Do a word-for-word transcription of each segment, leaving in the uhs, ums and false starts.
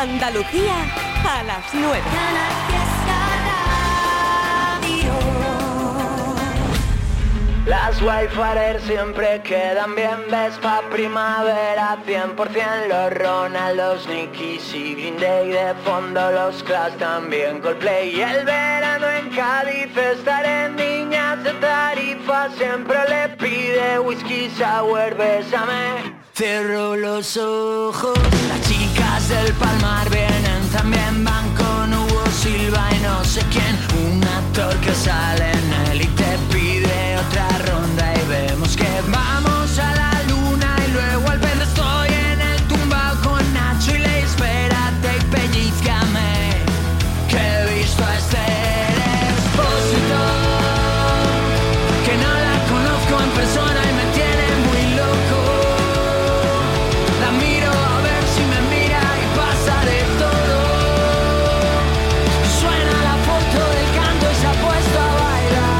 Andalucía a las nueve. Las Wayfarer siempre quedan bien, ves pa' primavera cien por ciento. Los Ronaldos, Nickies y Green Day, de fondo los Clash, también Coldplay. Y el verano en Cádiz, estar en Niñas de Tarifa, siempre le pide whisky sour, bésame. Cierro los ojos, las chicas del Palmar vienen también, van con Hugo Silva y no sé quién. Un actor que sale en él y te pide otra ronda y vemos que vamos a la luna y luego al ver estoy en el tumbao con Nacho y le espérate y pellizcame, que he visto a Esther Expósito, que no la conozco en persona y me tiene muy loco. La miro a ver si me mira y pasa de todo. Suena la foto del canto y se ha puesto a bailar.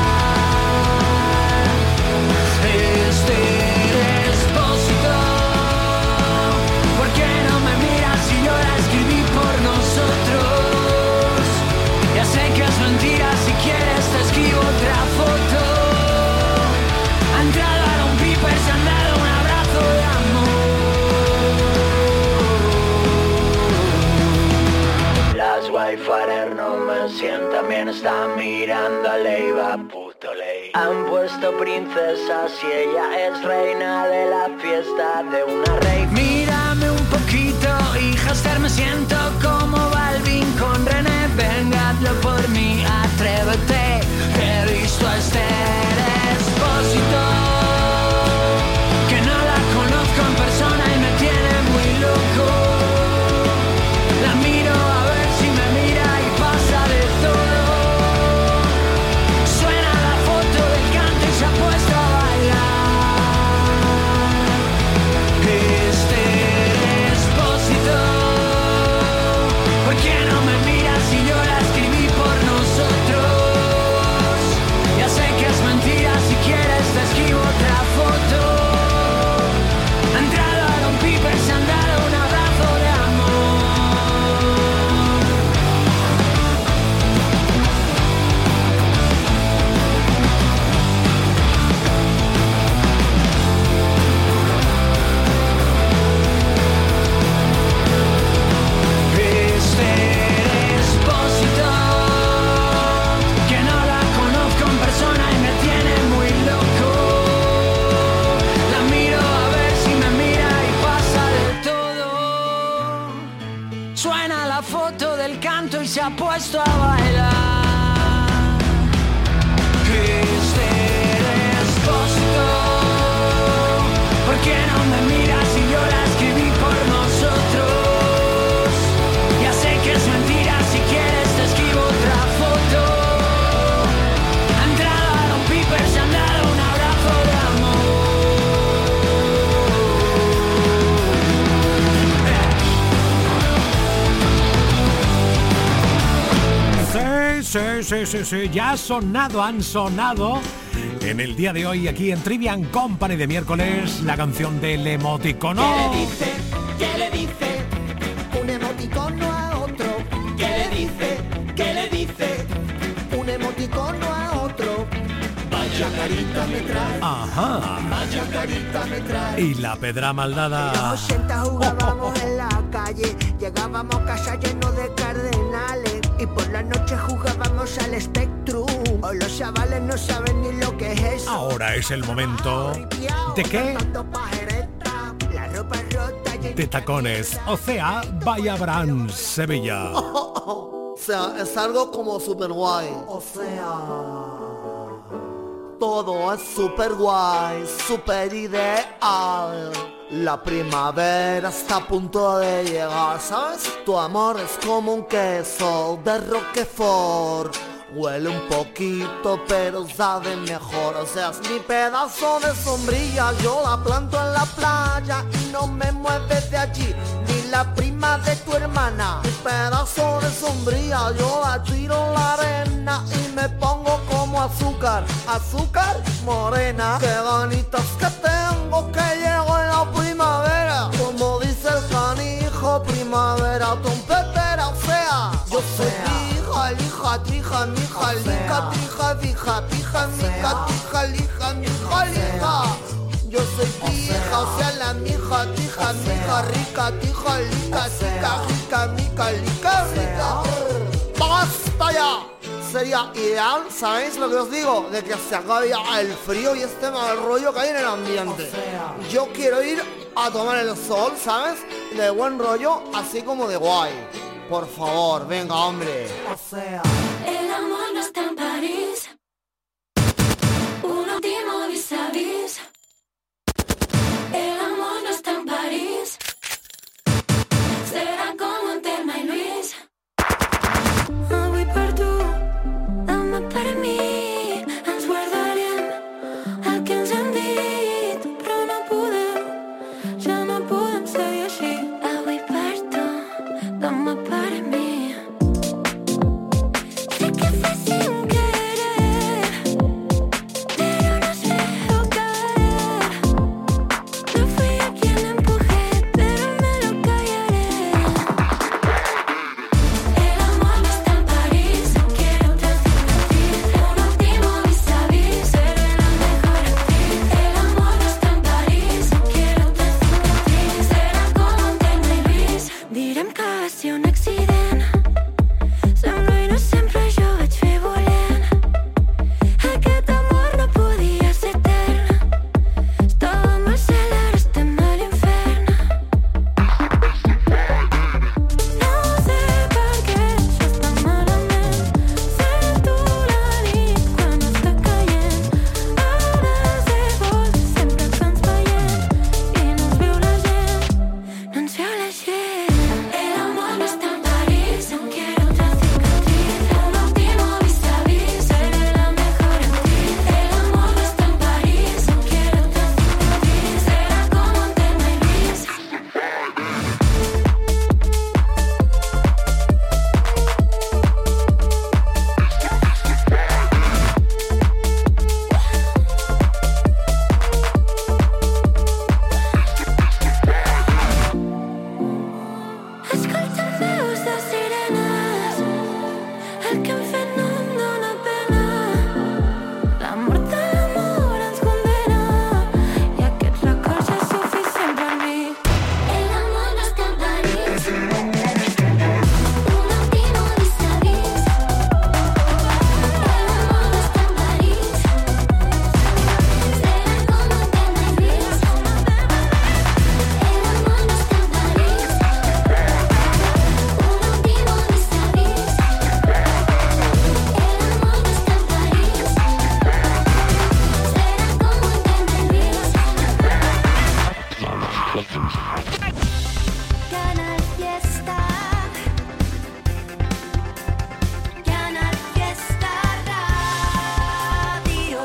Este Expósito, ¿por qué no me miras si yo la escribí por nosotros? Ya sé que es mentira, si quieres te escribo otra foto. Han entrado a un piper, se han dado un abrazo de amor. Las Wayfarer no me sientan bien, están mirando a Leiva, puto ley. Han puesto princesas y ella es reina de la fiesta de una rey. Mírame un poquito, hija Esther, me siento como Balvin con René. Venga, hazlo por mí, atrévete, que he visto a Esther Expósito, que no la conozco en persona y me tiene muy loco. La miro a ver si me mira y pasa de todo. Suena la foto del canto y se ha puesto a bailar. Este Expósito, ¿por qué no me miras si yo la escribí por nosotros? Ya sé que es mentira, si quieres te escribo otra foto. Han entrado a Don Piper, se han dado un abrazo de y se ha puesto a bailar. Este Expósito, ¿por qué no me miras si yo la escribí por nosotros? Ya sé que es mentira, si quieres te escribo otra foto. Han entrado a Don Piper, se han dado un abrazo de Sí, sí, sí, sí, ya ha sonado, han sonado en el día de hoy aquí en Trivian Company de miércoles la canción del emoticono. ¿Qué le dice? ¿Qué le dice? Un emoticono a otro. ¿Qué le dice? ¿Qué le dice? Un emoticono a otro. Vaya carita me trae. Ajá. Vaya carita me trae. Y la pedra maldada. En los ochenta jugábamos en la calle, llegábamos a casa llenos de cardenales y por la noche jugábamos al Spectrum. Hoy los chavales no saben ni lo que es eso. Ahora es el momento de qué? La ropa rota y De tacones, o sea, Bahía Brand, Sevilla. O sea, es algo como super guay. O sea, todo es super guay, super ideal. La primavera está a punto de llegar, ¿sabes? Tu amor es como un queso de Roquefort. Huele un poquito, pero sabe mejor. O sea, es mi pedazo de sombrilla. Yo la planto en la playa y no me mueves de allí, ni la prima de tu hermana. Mi pedazo de sombrilla, yo la tiro en la arena y me pongo como azúcar, azúcar morena. Qué ganitas que tengo que llego en la primavera. Como dice el canijo, primavera, trompe lija, trija, mija, lija, trija, fija, pija, mica, tija, lija, mija, lija. Yo soy tija, o sea la mija, tija, mija, rica, tija, lica, chica, rica, mica, lica, rica. ¡Basta ya! Sería ideal, ¿sabéis lo que os digo? De que se acabe ya el frío y este mal rollo que hay en el ambiente. Yo quiero ir a tomar el sol, ¿sabes? De buen rollo, así como de guay. Por favor, venga, hombre. O sea, el amor no está en París. Un último vis a vis. El amor no está en París. Serà com en Telma i Luis. Avui per tu, demà per mi. Ens guardarem el que ens hem dit, però no podem, ja no podem seguir així. Avui per tu, demà per mi. Sé que fue sin querer, pero nos dejó caer. No fui yo quien la empujé, pero me lo callaré. El amor no está en París, quiero otra cicatriz. Un último vis a vis, seré la mejor actriz. El amor no está en París, quiero otra cicatriz. Serà com en Telma i Luis. Direm que va ser un accident. Sembla innocent però jo vaig fer volent. Aquest amor no podia ser etern. Estàvem al cel, ara estem a l'infern. No sé per què això està malament. Sento la nit quan està caient. Hores de vol, sempre que ens veiem i no ens veu la gent, no ens veu la gent. El amor no está en París, quiero otra cicatriz. Un último vis a vis, seré la mejor actriz. El amor no está en París, quiero otra cicatriz. Será como en Telma y Luis. Escoltem veus de sirenes. El que hem fet no em dóna pena. La mort de l'amor ens condena i aquest record ja és suficient per mi. El amor no está en París. Un último vis a vis. El amor no está en París. Será como en Telma y Luis. El amor no está en París. Un último vis a vis. El amor no está en París. Será como en Telma y Luis. Canal Fiesta. Canal Fiesta Radio.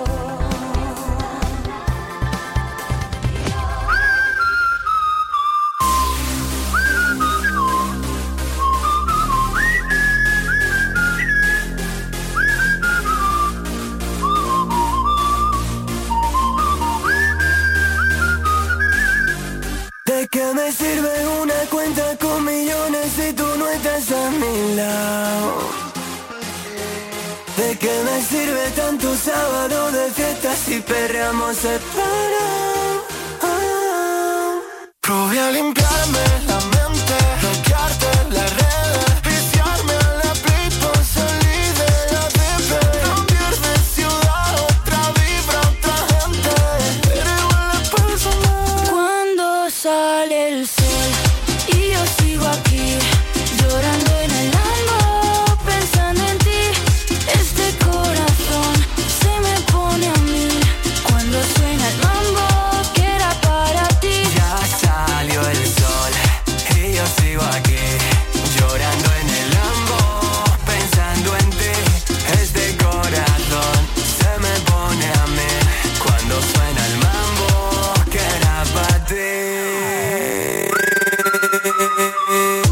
¿De qué me sirve una cuenta con millones si tú no estás a mi lado? ¿De qué me sirve tanto sábado de fiesta si perreamos separados? Probé a limpiarme la mente, bloquearte las redes, viciarme a la play por salir de la D P. Cambiar de ciudad, otra vibra, otra gente, pero igual es personal. Cuando sale el sol y yo sigo aquí, llorando en el alma, pensando en ti. Este corazón se me pone a mí cuando suena el mambo que era para ti. Ya salió el sol y yo sigo aquí, llorando en el Lambo, pensando en ti. Este corazón se me pone a mí cuando suena el mambo que era para ti.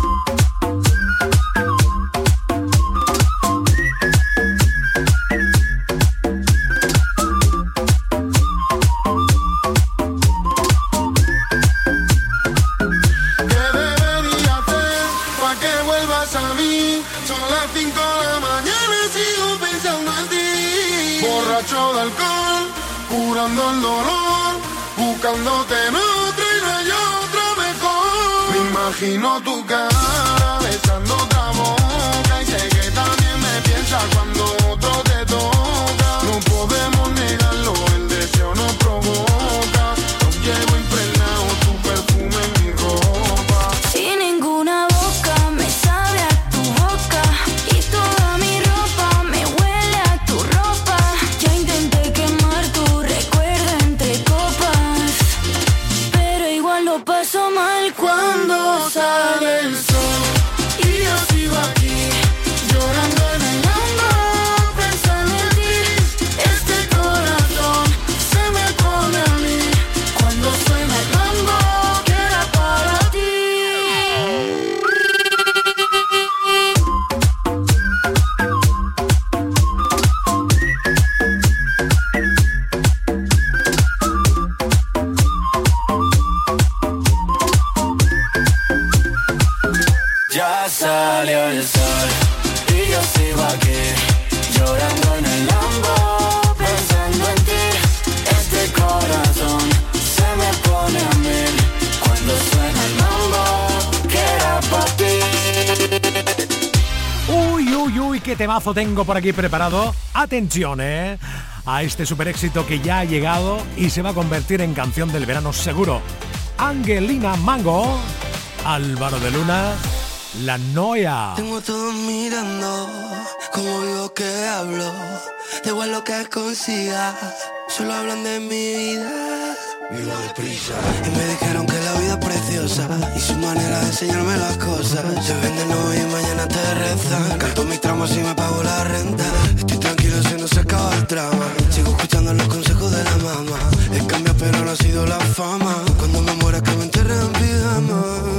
borracho de alcohol, curando el dolor, buscándote en otra y no hay otra mejor. Me imagino tu cara besando otra boca y sé que también me piensas cuando otro te toca. No podemos negarlo, el deseo nos provoca. Nos llevo impregnado tu perfume en mi ropa. Sin ninguna boca me sabe a tu boca y toda mi ropa me huele a tu ropa. Ya intenté quemar tu recuerdo entre copas, pero igual lo paso mal cuando sale el sol y yo sigo aquí llorando en el lambo pensando en ti. Este corazón se me pone a mí cuando suena el mambo que era para ti. Ya salió el sol y yo sigo aquí llorando en el lambo pensando en ti. Este corazón se me pone a mil cuando suena el mambo que era para ti. Uy, uy, uy, qué temazo tengo por aquí preparado. Atención, eh, a este super éxito que ya ha llegado y se va a convertir en canción del verano seguro. Angelina Mango, Álvaro de Luna, La Noia. Tengo a todos mirando, como vivo que hablo, da igual lo que consiga, solo hablan de mi vida. Vivo deprisa. Y me dijeron que la vida es preciosa y su manera de enseñarme las cosas. Se venden hoy y mañana te rezan. Canto mis traumas y me pago la renta. Estoy tranquilo si no se acaba el trama. Sigo escuchando los consejos de la mamá. He cambiado pero no ha sido la fama. Cuando me muera que me enterren en pijama.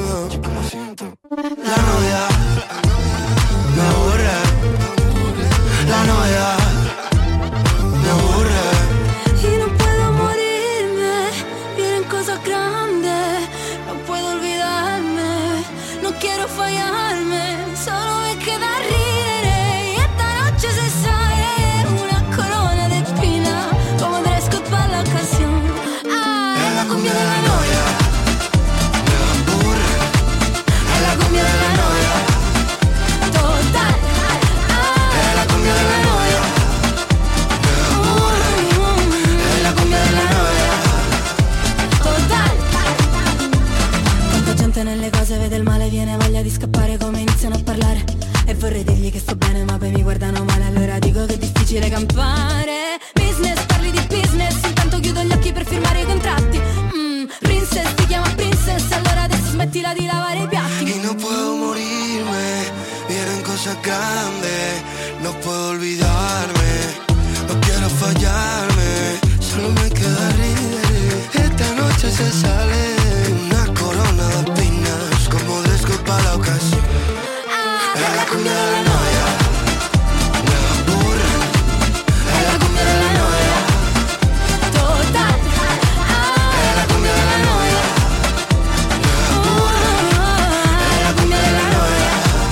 La novia me aburre. La novia me aburre. Y no puedo morirme, vienen cosas grandes, no puedo olvidarme, no quiero fallarme, solo me queda rir. Y esta noche se sale una corona de espina, como dress code para la ocasión. Ah, Es la cumbia de la novia, me aburre. Es la cumbia de la novia, total. Ah, es la cumbia de la novia, me aburre. Es la cumbia de la novia. total. Tanta gente nelle cose vede il male, viene voglia di scappare come iniziano a parlare. E vorrei dirgli che sto bene ma poi mi guardano male, allora dico che è difficile campare. Business, parli di business, intanto chiudo gli occhi per firmare i contratti. mm, Princess, ti chiama princess, allora adesso smettila di lavare i piatti. Y no puedo morirme, vienen cosas grandes, no puedo olvidarme, no quiero fallarme, solo me queda rir. Esta noche se sale una corona de espinas, como dress code para la ocasión. Es la cumbia de la novia, me aburre. Es la cumbia de la novia, Total. es la cumbia de la novia, me aburre. Es la cumbia de la novia.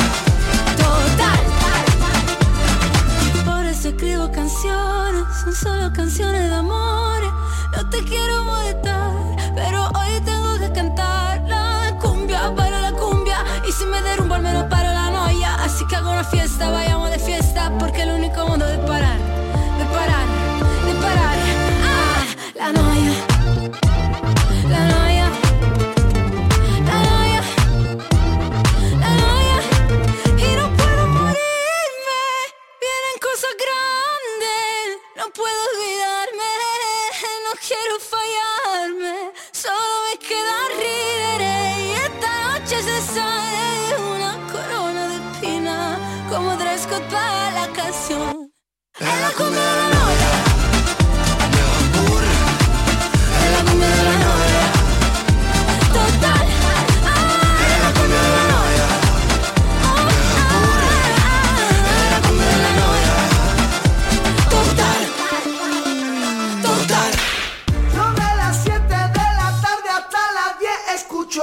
Total. Por eso escribo canciones, son solo canciones de amor. No te quiero molestar, pero hoy tengo que cantar la cumbia, bailo la cumbia. Y si me derrumbo al menos paro la noia. Así que hago una fiesta, vayamos de fiesta, porque es el único modo de parar, de parar, de parar. Ah, la noia, la noia, la noia, la noia. Y no puedo morirme, vienen cosas grandes, no puedo olvidarme, no quiero fallarme, solo me queda rir. Y esta noche se sale una corona de espina, como dress code para la ocasión. Es la cumbia de la novia, Me aburre. Es la cumbia de la novia, total. es la cumbia de la novia, me aburre. Es la cumbia de la novia, Total, total. Yo de las siete de la tarde hasta las diez escucho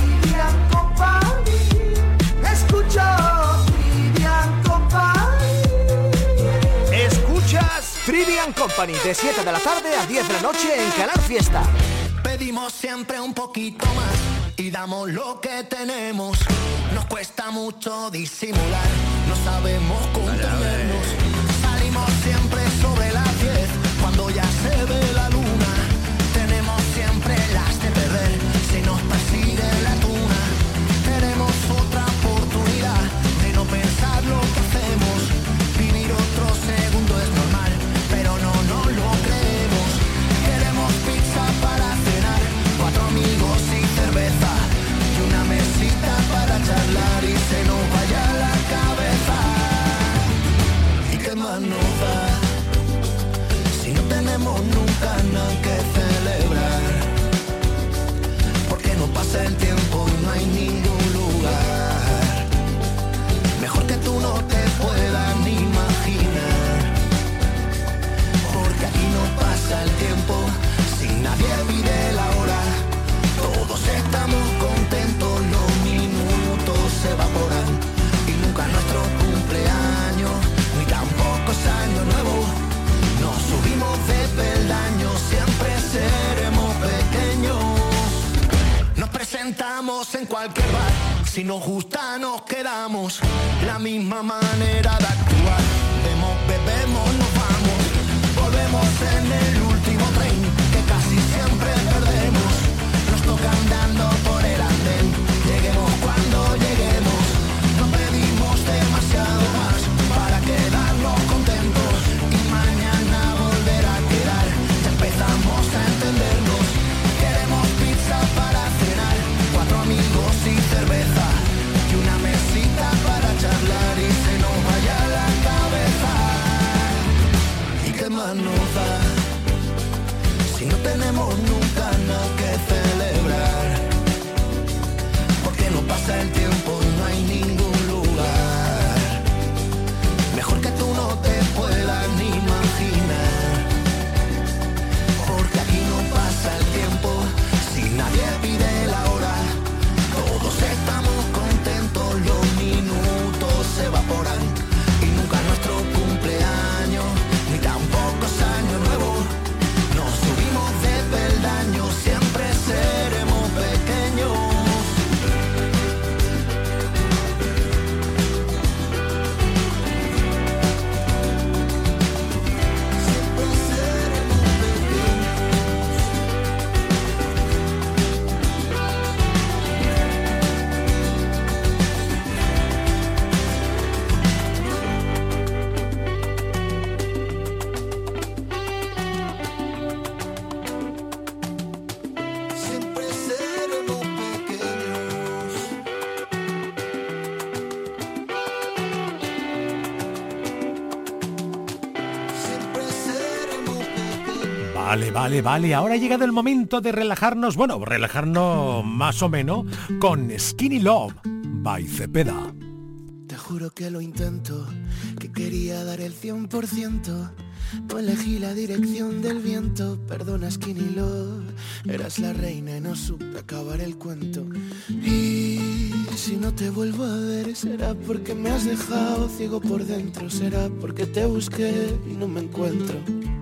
Trivian Company. Escucho Trivian Company. Company, de siete de la tarde a diez de la noche en Canal Fiesta. Pedimos siempre un poquito más y damos lo que tenemos. Nos cuesta mucho disimular, no sabemos contenernos. Salimos siempre sobre las diez, cuando ya se ve la luna. Tenemos siempre las de perder, si nos persigue la tuna. Tenemos otra oportunidad de no pensar lo que hacemos. Vivir otro segundo es normal, pero no nos lo creemos. Queremos pizza para cenar, cuatro amigos y cerveza, y una mesita para charlar y se nos vaya la cabeza. ¿Y qué más nos da? Si no tenemos nunca nada que celebrar, porque no pasa el tiempo y no hay ningún lugar mejor que tú no te puedas ni imaginar, porque aquí no pasa el tiempo si nadie mide la hora. Todos estamos contentos, los minutos se evaporan y nunca nuestro cumpleaños, ni tampoco es año nuevo. Nos subimos de peldaños, siempre seremos pequeños. Nos presentamos en cualquier bar, si nos gusta nos quedamos. La misma manera de actuar, vemos, bebemos, nos vamos. Volvemos en el último tren, que casi siempre perdemos. Nos toca andando por el andén, lleguemos cuando lleguemos. No pedimos demasiado más para quedarnos contentos y mañana volver a quedar. Ya empezamos a entendernos. Queremos pizza para cenar, cuatro amigos y cerveza, y una mesita para charlar y se nos vaya la cabeza. ¿Y qué más nos da? Si no tenemos nunca nada que celebrar, porque no pasa el tiempo y no hay ningún lugar mejor que tú no te puedas ni imaginar, porque aquí no pasa el tiempo si nadie pide la hora. Todos estamos contentos, los minutos se evaporan y nunca nuestro cumpleaños, ni tampoco es año nuevo. Nos subimos de peldaños, siempre seremos pequeños. Siempre seremos Siempre seremos pequeños. Siempre seremos pequeños. Vale, vale, vale. Ahora ha llegado el momento de relajarnos, bueno, relajarnos más o menos con Skinny Love by Cepeda. Te juro que lo intento, que quería dar el cien por ciento. No elegí la dirección del viento. Perdona, Skinny Love, eras la reina y no supe acabar el cuento. Y si no te vuelvo a ver, será porque me has dejado ciego por dentro. Será porque te busqué y no me encuentro.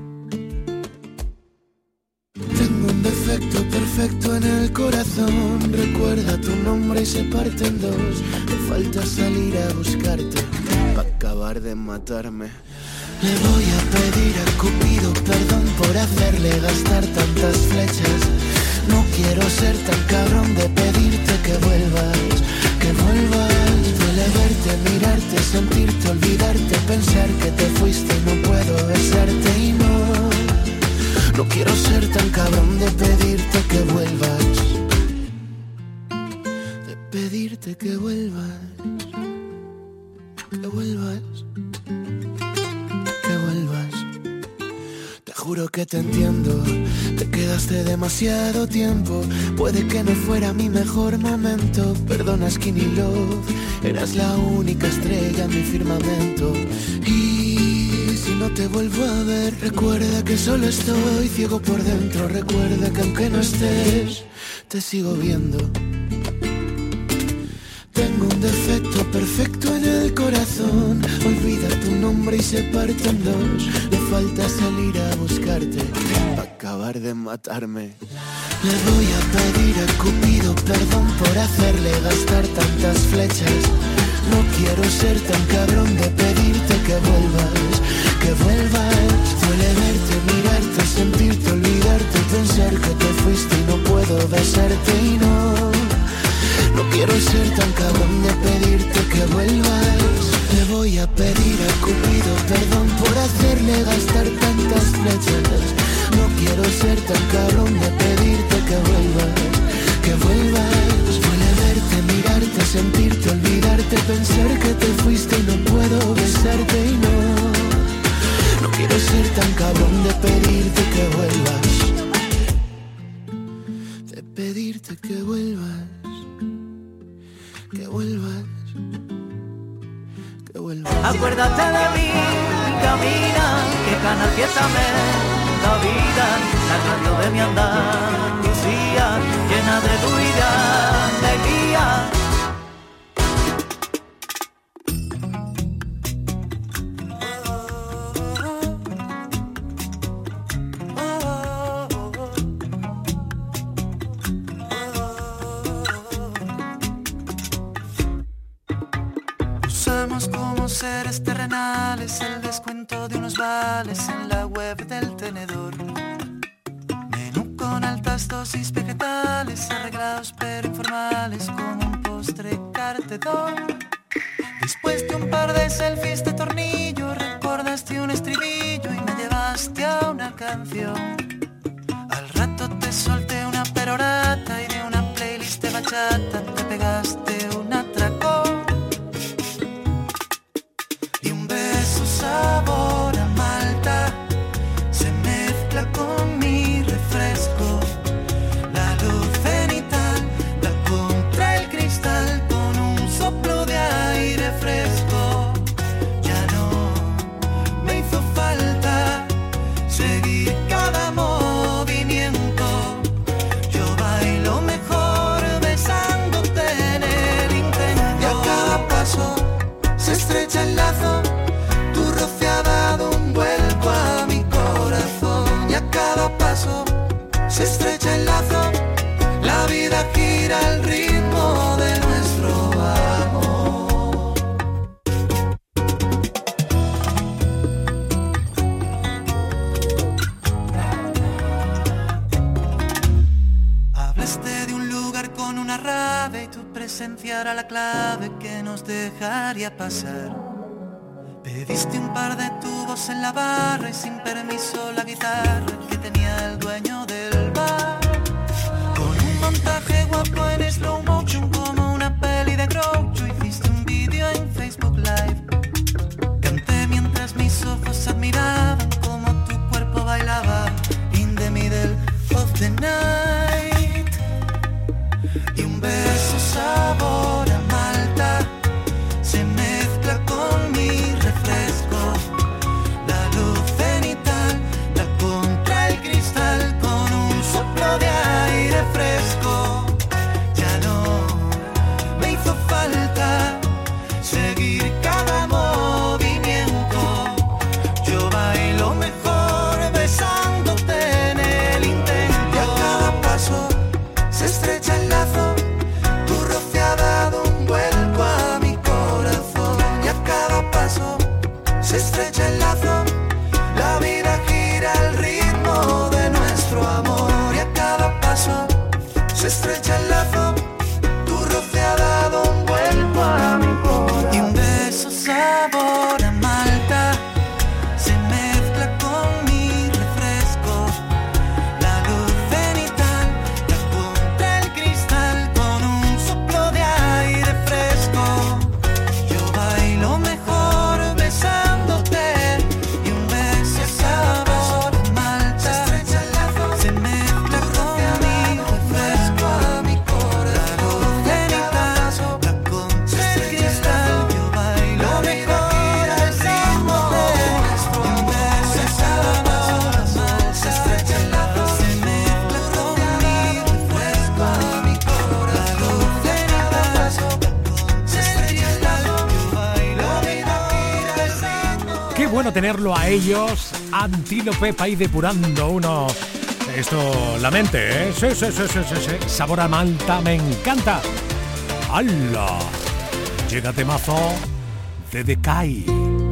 Tengo un defecto perfecto en el corazón. Recuerda tu nombre y se parte en dos. Me falta salir a buscarte para acabar de matarme. Le voy a pedir a Cupido perdón por hacerle gastar tantas flechas. No quiero ser tan cabrón de pedirte que vuelvas, que vuelvas. Duele verte, mirarte, sentirte, olvidarte, pensar que te fuiste y no puedo besarte. Y no, no quiero ser tan cabrón de pedirte que vuelvas, de pedirte que vuelvas, que vuelvas. Juro que te entiendo, te quedaste demasiado tiempo. Puede que no fuera mi mejor momento. Perdona, Skinny Love, eras la única estrella en mi firmamento. Y si no te vuelvo a ver, recuerda que solo estoy ciego por dentro. Recuerda que aunque no estés, te sigo viendo. Tengo un defecto perfecto en el corazón olvida tu nombre y se parte en dos. Le falta salir a buscarte para acabar de matarme. Le voy a pedir a Cupido perdón por hacerle gastar tantas flechas. No quiero ser tan cabrón de pedirte que vuelvas, que vuelvas. Duele verte, mirarte, sentirte, olvidarte, pensar que te fuiste y no puedo besarte y no. No quiero ser tan cabrón de pedirte que vuelvas. Le voy a pedir a Cupido perdón por hacerle gastar tantas flechas. No quiero ser tan cabrón de pedirte que vuelvas, que vuelvas. Duele verte, mirarte, sentirte, olvidarte, pensar que te fuiste y no puedo besarte y no. No quiero ser tan cabrón de pedirte que vuelvas, de pedirte que vuelvas, que vuelvas, que vuelvas. Acuérdate de mí, camina, que Canal Fiesta me da vida, la radio de mi Andalucía, llena de luz y de alegría. Usamos como seres terrenales el descuento de unos vales en la web del tenedor. Menú con altas dosis vegetales, arreglados pero informales, como un postre cartedor. Después de un par de selfies de tornillo, recordaste un estribillo y me llevaste a una canción. Al rato te solté una perorata y de una playlist de bachata te pegaste un atracón. Y un beso sabor a malta se mezcla con mi refresco. La luz cenital da contra el cristal con un soplo de aire fresco. Ya no me hizo falta seguir cada movimiento. Yo bailo mejor besándote en el intento. Y a cada paso se estrecha el lazo, tu roce ha dado un vuelco a mi corazón. Y a cada paso se estrecha el lazo, la vida gira al ritmo de nuestro amor. Hablaste de un lugar con una rave y tu presencia era la clave que nos dejaría pasar. Pediste un par de tubos en la barra y sin permiso la guitarra que tenía el dueño del bar. Con un montaje guapo en slow motion como una peli de Groucho, hiciste un vídeo en Facebook Live. Canté mientras mis ojos admiraban como tu cuerpo bailaba in the middle of the night. Y un beso sabor a malta se mezcla con mi refresco. La luz cenital da contra el cristal con un soplo de aire fresco. bueno tenerlo a ellos. Antílope, país depurando uno. Esto, la mente, ¿eh? Sí, sí, sí, sí, sí, sí. Sabor a Malta, me encanta. ¡Hala! Llega temazo de Decay.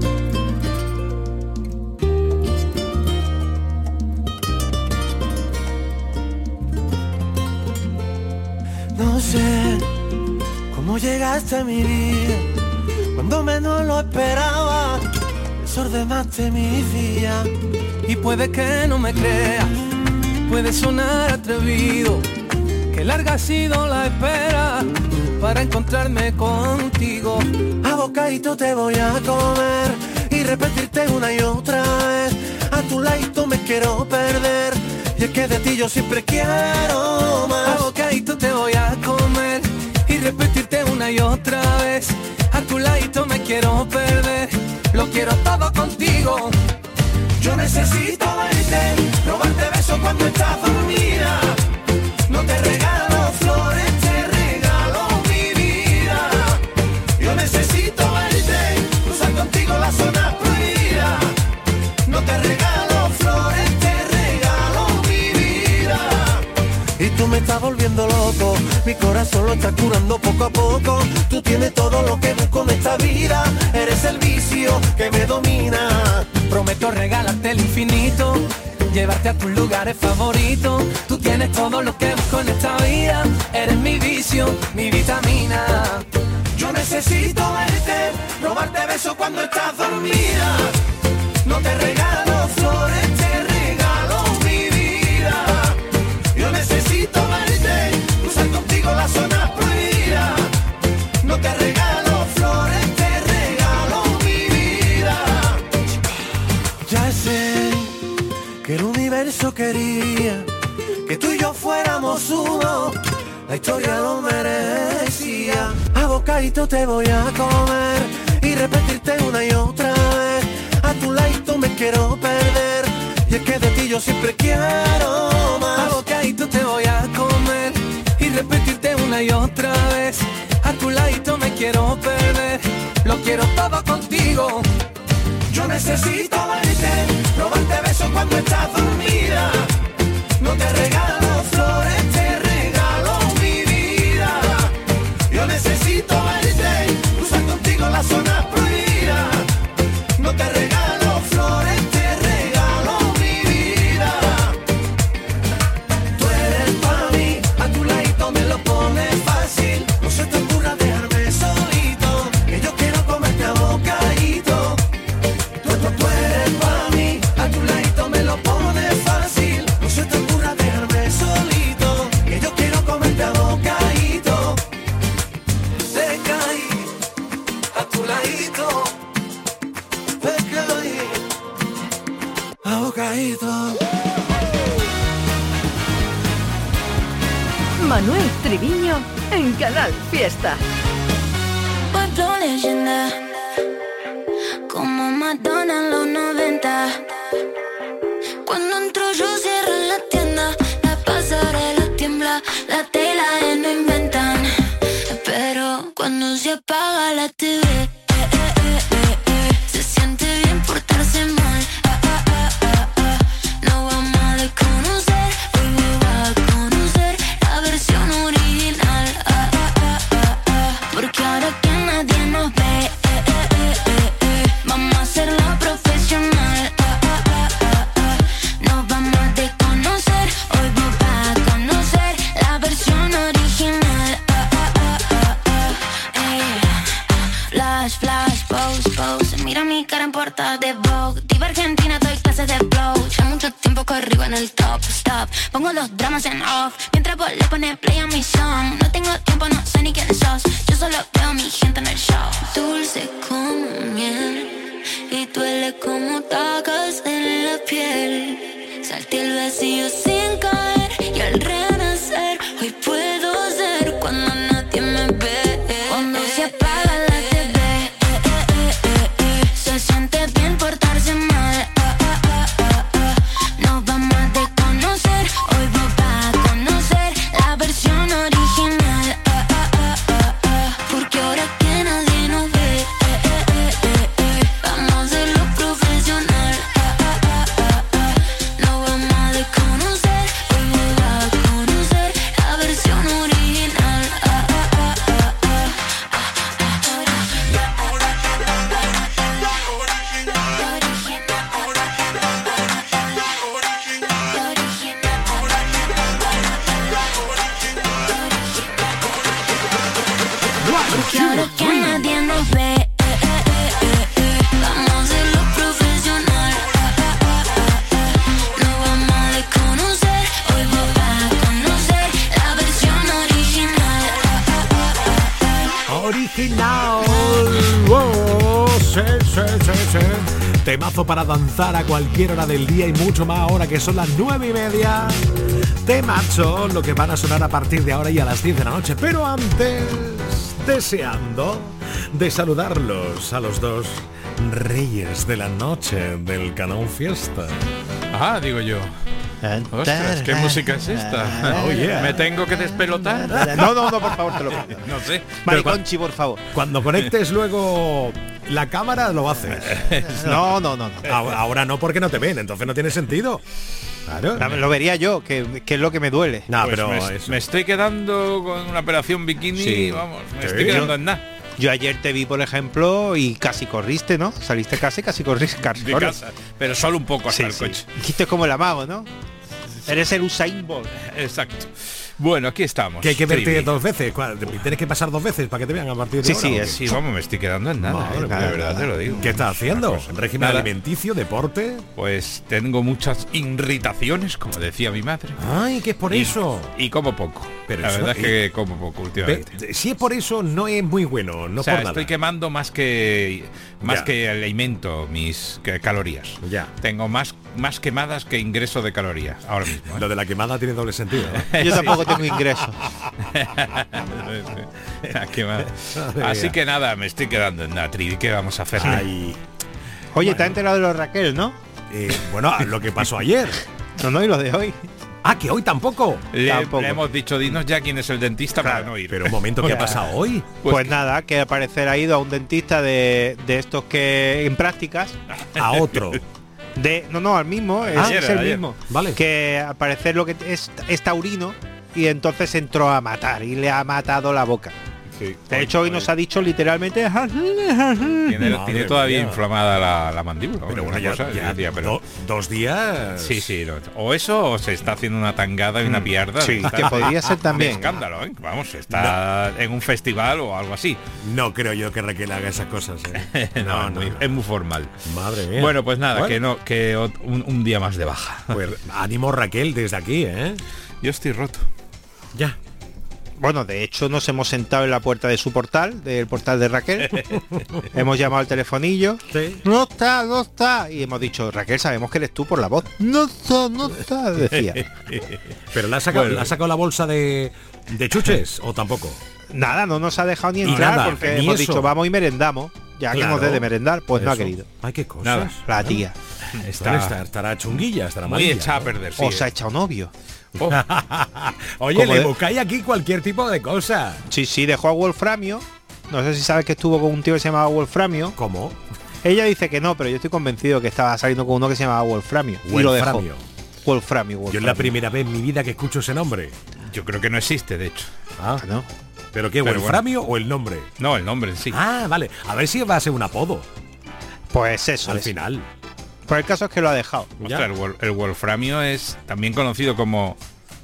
No sé cómo llegaste a mi vida cuando menos lo esperaba. Desordenaste mi día y puede que no me creas, puede sonar atrevido, que larga ha sido la espera para encontrarme contigo. A bocadito te voy a comer y repetirte una y otra vez. A tu ladito me quiero perder y es que de ti yo siempre quiero más. A bocadito te voy a comer y repetirte una y otra vez. A tu ladito me quiero perder, lo quiero todo contigo. Yo necesito verte, robarte besos cuando estás dormida. No te regalo flores, te regalo mi vida. Yo necesito verte, cruzar contigo la zona prohibida. No te regalo flores, te regalo mi vida. Y tú me estás volviendo loco, mi corazón lo está curando poco a poco. Tú tienes todo lo que busco en esta vida, eres el vicio que me domina. Prometo regalarte el infinito, llevarte a tus lugares favoritos. Tú tienes todo lo que busco en esta vida, eres mi vicio, mi vitamina. Yo necesito verte, robarte besos cuando estás dormida. No te regalo flores, te regalo mi vida. Yo necesito verte, cruzar contigo la zona prohibida. No te regalo flores, te regalo mi vida. Ya sé que el universo quería que tú y yo fuéramos uno, la historia lo merecía. A bocadito te voy a comer y repetirte una y otra vez. A tu ladito me quiero perder y es que de ti yo siempre quiero más. A bocadito te voy a comer y repetirte una y otra vez. A tu ladito me quiero perder, lo quiero todo contigo. Yo necesito verte, robarte besos cuando estás dormida. No te regalo flores, te regalo mi vida. Yo necesito verte, cruzar contigo la zona prohibida. No te regalo flores, te regalo mi vida. Tú eres para mí, a tu ladito me lo pones fácil. No se te ocurra dejarme solito, que yo quiero comerte a bocadito. Tú, tú, tú eres para mí, a tu ladito me lo pones fácil. No se te ocurra dejarme solito, que yo quiero comerte a bocadito. Te caí, a tu ladito. Te caí, a bocadito. Manuel Triviño en Canal Fiesta. Pueblo leyenda, como Madonna en los noventa. Cuando entro yo cierro la tienda, la pasarela tiembla, la tela ya no inventan. Pero cuando se apaga la T V, eh, eh, eh, eh, eh, se siente bien portarse mal. Ah, ah, ah, ah, ah. No vamos a desconocer, hoy me va a conocer la versión original. Ah, ah, ah, ah, ah. Porque ahora que nadie nos ve, eh, eh, eh, eh, eh, vamos a hacerlo profesional. Ah, ah, ah, ah, ah. Nos vamos a desconocer, hoy vos vas a conocer la versión original. Ah, ah, ah, ah, ah. Eh. Flash, flash, pose, pose. Mira mi cara en portada de Vogue. Diva Argentina, doy clases de flow. Ya mucho tiempo corrigo en el top, stop. Pongo los dramas en off mientras vos le pones play a mi song. No tengo tiempo, no sé ni quién sos. Yo solo veo a mi gente en el show. Dulce como miel y duele como tacas en la piel. Salté el vacío sin caer y al renacer hoy puedo ser cuando nadie me ve. Cuando se apaga la T V, eh, eh, eh, eh, eh, se siente bien portarse mal. Ah, ah, ah, ah, ah. Nos vamos a desconocer, hoy vos vas a conocer la versión original. Ah, ah, ah, ah, ah. Porque ahora que nadie nos ve, eh, eh, eh, eh, eh, vamos a hacerlo profesional. Porque ahora que nadie nos ve, eh, eh, eh, eh, eh, vamos a hacerlo profesional. Ah, ah, ah, ah, ah. No vamos a desconocer, hoy vas a conocer la versión original. Ah, ah, ah, ah, ah. Original. Oh, sí, sí, sí, sí. Temazo para danzar a cualquier hora del día y mucho más ahora que son las nueve y media. Temazo, lo que van a sonar a partir de ahora y a las diez de la noche. Pero antes, deseando de saludarlos a los dos reyes de la noche del Canal Fiesta. Ah, digo yo. Ostras, ¿qué música es esta? Oh, yeah. ¿Me tengo que despelotar? No, no, no, por favor, te lo pido. No sé. Mariconchi, por favor. Cuando conectes luego la cámara lo haces. No, no, no, no. Ahora, ahora no, porque no te ven, entonces no tiene sentido. Claro. No, lo vería yo, que, que es lo que me duele. No, Pues pero me, eso. me estoy quedando con una operación bikini, Sí. vamos, me Sí. estoy quedando en nada. Yo ayer te vi, por ejemplo, y casi corriste, ¿no? Saliste casi, casi corriste. Casi De corres. casa, pero solo un poco hasta Sí, el sí. coche. Dijiste como el amago, ¿no? Eres el Usain Bolt. Exacto. Bueno, aquí estamos. Que hay que verte Trivi. dos veces. ¿Cuál? Tienes que pasar dos veces para que te vean a partir de Sí, ahora. sí, ¿o qué? es- Sí, vamos, me estoy quedando en nada, Madre eh, mía. de verdad te lo digo. ¿Qué estás haciendo? Una cosa. ¿Régimen Nada. alimenticio, deporte? Pues tengo muchas irritaciones, como decía mi madre. Ay, que es por Y- eso. Y como poco. Pero la eso- verdad es que como poco últimamente. Ve, si es por eso, no es muy bueno, no o sea, por nada. estoy quemando más que más Ya. que alimento mis que calorías. Ya. Tengo más más quemadas que ingreso de calorías ahora mismo. ¿eh? Lo de la quemada tiene doble sentido. ¿eh? Yo tampoco tengo ingreso. La quemada. Madre Así mía. que nada, me estoy quedando en la trivi. ¿Qué vamos a hacer? Ay, Oye, te has enterado de lo de Raquel, ¿no? eh, bueno, lo que pasó ayer. No, no, y lo de hoy. Ah, que hoy tampoco. Le, Tampoco. le hemos dicho, dinos ya quién es el dentista para no ir. Pero un momento, ¿qué ha pasado hoy? Pues, Pues- nada, que al parecer ha ido a un dentista de, de estos que en prácticas. A otro. De, no, no, al mismo, es, Ayer, es el ayer. mismo. Vale. Que al parecer lo que es, es taurino y entonces entró a matar y le ha matado la boca. Sí. De hecho, hoy nos ha dicho literalmente. Tiene, Madre tiene todavía mía. inflamada la, la mandíbula. Pero una bueno, ya, cosa, ya decía, pero- do- dos días. Sí, sí. no, o eso o se está haciendo una tangada y una pierda. Sí, Está- que podría ser de también. escándalo, ¿eh? Vamos, está en un festival o algo así. No creo yo que Raquel haga esas cosas. ¿eh? No, es, muy, es muy formal. Madre mía. Bueno, pues nada, Bueno, que no, que ot- un, un día más de baja. Pues ánimo, Raquel, desde aquí, ¿eh? Yo estoy roto. Ya. Bueno, de hecho nos hemos sentado en la puerta de su portal, del portal de Raquel. Hemos llamado al telefonillo. Sí. No está, no está. Y hemos dicho, Raquel, sabemos que eres tú por la voz. No está, no está, decía. Pero le ha sacado, Bueno. ¿le ha sacado la bolsa de, de chuches o tampoco? Nada, no nos ha dejado ni Y entrar nada, porque ni hemos eso. dicho, vamos y merendamos. Ya que Claro. hemos de, de merendar, pues no ha Eso. querido. Ay, qué cosas. Nada. La tía. Está, estará, estará chunguilla, estará Muy amarilla, echada a ¿no? perder, sí. O se ha echado novio. Oh, Oye, Como le de- buscáis aquí cualquier tipo de cosa. Sí, sí, dejó a Wolframio. No sé si sabes que estuvo con un tío que se llamaba Wolframio. ¿Cómo? Ella dice que no, pero yo estoy convencido que estaba saliendo con uno que se llamaba Wolframio. Y lo dejó. Wolframio. Wolframio, Yo Wolframio. es la primera vez en mi vida que escucho ese nombre. yo creo que no existe, de hecho. Ah, Ah, ¿no? ¿Pero qué? Pero ¿Wolframio o el nombre? No, el nombre en sí. Ah, vale. A ver si va a ser un apodo Pues eso. al es. final. Pues el caso es que lo ha dejado. Ya. Ostras, el, wol- el wolframio es también conocido como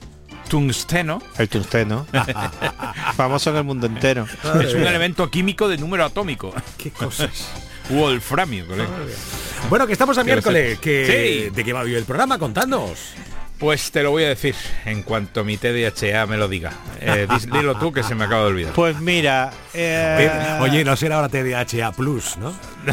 tungsteno. El tungsteno. Famoso en el mundo entero. Es un elemento químico de número atómico. Qué cosas. Wolframio, colega. Bueno, que estamos a Que lo miércoles. sé. Que, Sí. ¿De qué va hoy el programa? Contadnos. Pues te lo voy a decir en cuanto mi T D A H me lo diga. Eh, dis- dilo tú que se me acaba de olvidar. Pues mira, eh, Eh, Oye, no será ahora T D A H A Plus, ¿no?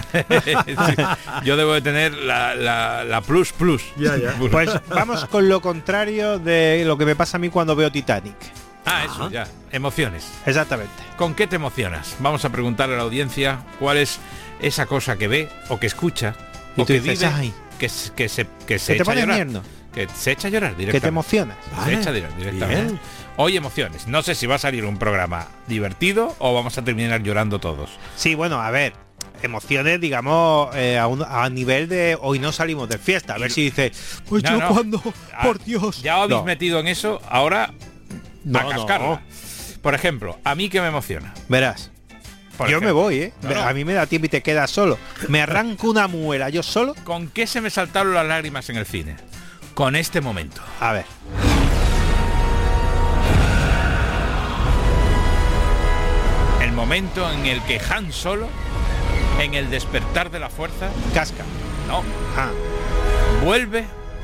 Sí, yo debo de tener la, la, la plus plus. Ya, ya. pues vamos con lo contrario de lo que me pasa a mí cuando veo Titanic. Ah, eso, ya. Emociones. Exactamente. ¿Con qué te emocionas? Vamos a preguntarle a la audiencia cuál es esa cosa que ve o que escucha Y o tú que dices, vive "Ay". que, se- que se, que se Que te echa a pones llorar. mierda. Que se echa a llorar Que te directamente. emocionas. Se echa a llorar directamente. Bien. Hoy emociones. No sé si va a salir un programa divertido o vamos a terminar llorando todos. Sí, bueno, a ver. Emociones, digamos, eh, a, un- a nivel de hoy no salimos de fiesta. A ver si dice, pues No, yo no. cuando, Ah, por Dios. Ya os habéis No. metido en eso, ahora No, a cascarla. no. Por ejemplo, a mí que me emociona. Verás. Por yo ejemplo. me voy, ¿eh? No, no. A mí me da tiempo y te quedas solo. Me arranco una muela yo solo. ¿Con qué se me saltaron las lágrimas en el cine? Con este momento. A ver. El momento en el que Han Solo, en el despertar de la fuerza, casca. No. Ah. Vuelve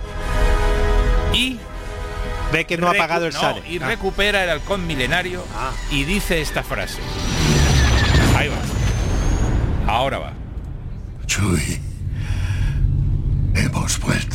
y ve que no ha apagado el no, sable. y Ah. recupera el halcón milenario Ah. y dice esta frase. Ahí va. Ahora va. Chewie, hemos vuelto.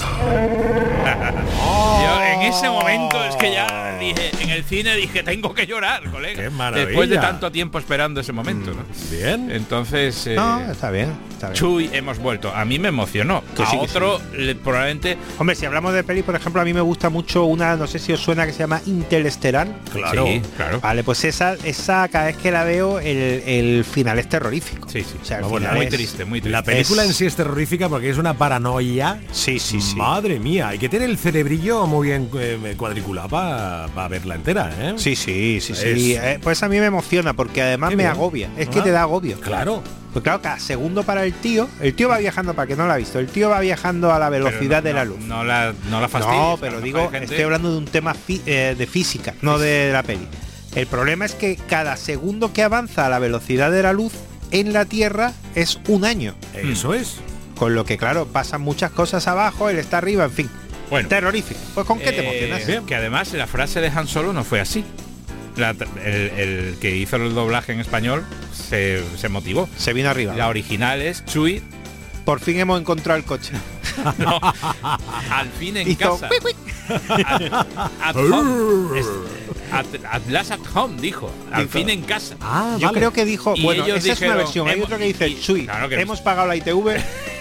Yo en ese momento es que ya dije, en el cine dije, tengo que llorar, colega. ¡Qué maravilla! Después de tanto tiempo esperando ese momento, ¿no? Bien. Entonces, eh, No, está bien, está bien. Chuy, hemos vuelto. A mí me emocionó. Que a sí, que otro le- probablemente. Hombre, si hablamos de peli, por ejemplo, a mí me gusta mucho una, no sé si os suena, que se llama Interestelar. Claro. Sí, claro. Vale, pues esa, esa cada vez que la veo, el, el final es terrorífico. Sí, sí. O sea, el No, bueno, final muy es- triste, muy triste. La película Es- en sí es terrorífica porque es una paranoia. Sí, sí, sí. Madre mía, hay que tener el cerebrillo muy bien eh, cuadriculado para verla entera, ¿eh? Sí, sí, sí, Es- sí. Eh, pues a mí me emociona porque además Qué me bien. agobia. Es que Ah. te da agobio. Claro. Pues claro, cada segundo para el tío, el tío va viajando, para que no lo ha visto, el tío va viajando a la Pero velocidad no- de la no- luz. No la, no la fastidies, No, a pero lo digo, mejor hay gente- estoy hablando de un tema fi- eh, de física, no de la peli. El problema es que cada segundo que avanza a la velocidad de la luz en la Tierra es un año. Eso es. Con lo que, claro, pasan muchas cosas abajo, él está arriba, en fin. Bueno. Terrorífico. Pues ¿con qué te Eh, emocionas? Que además la frase de Han Solo no fue así. La- el, el que hizo el doblaje en español se, se motivó. Se vino arriba. La original es Chewie. Por fin hemos encontrado el coche. No, al fin en Hizo casa. At, at home. Es- at, at last at home, dijo. Al Dijo. fin en casa. Ah, Yo vale. creo que dijo, Y bueno, ellos esa es una dijeron, versión, hay hemos- otro que dice, y- Chuy, claro que- hemos pagado la I T V.